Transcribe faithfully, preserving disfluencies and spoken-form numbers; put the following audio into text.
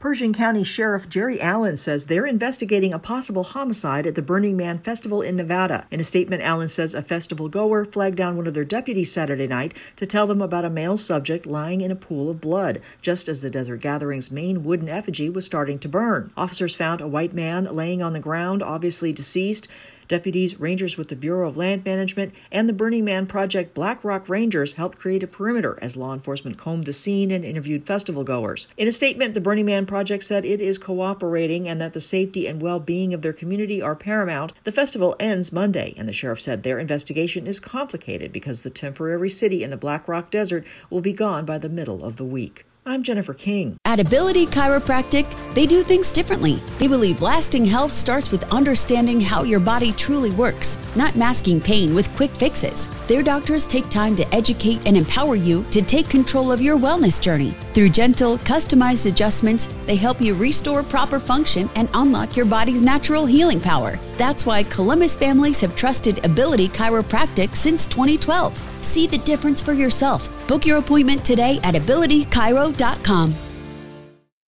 Pershing County Sheriff Jerry Allen says they're investigating a possible homicide at the Burning Man Festival in Nevada. In a statement, Allen says a festival goer flagged down one of their deputies Saturday night to tell them about a male subject lying in a pool of blood, just as the Desert Gathering's main wooden effigy was starting to burn. Officers found a white man laying on the ground, obviously deceased. Deputies, rangers with the Bureau of Land Management, and the Burning Man Project Black Rock Rangers helped create a perimeter as law enforcement combed the scene and interviewed festival goers. In a statement, the Burning Man Project said it is cooperating and that the safety and well-being of their community are paramount. The festival ends Monday, and the sheriff said their investigation is complicated because the temporary city in the Black Rock Desert will be gone by the middle of the week. I'm Jennifer King. At Ability Chiropractic, they do things differently. They believe lasting health starts with understanding how your body truly works, not masking pain with quick fixes. Their doctors take time to educate and empower you to take control of your wellness journey. Through gentle, customized adjustments, they help you restore proper function and unlock your body's natural healing power. That's why Columbus families have trusted Ability Chiropractic since twenty twelve. See the difference for yourself. Book your appointment today at ability chiro dot com.